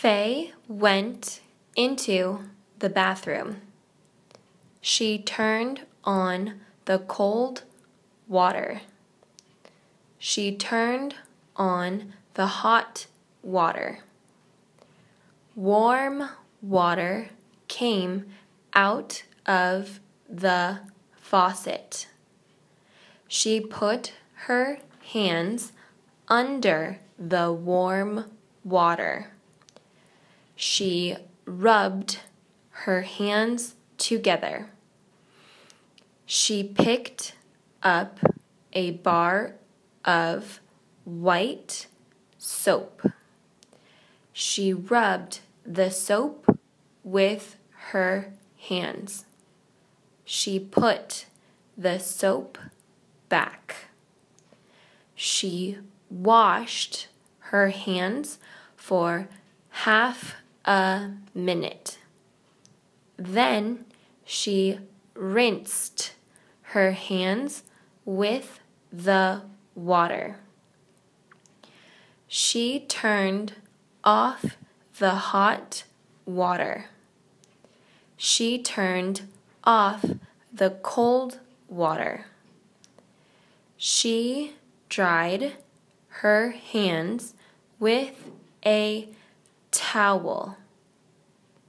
Faye went into the bathroom. She turned on the cold water. She turned on the hot water. Warm water came out of the faucet. She put her hands under the warm water. She rubbed her hands together. She picked up a bar of white soap. She rubbed the soap with her hands. She put the soap back. She washed her hands for half a minute. Then she rinsed her hands with the water. She turned off the hot water. She turned off the cold water. She dried her hands with a towel.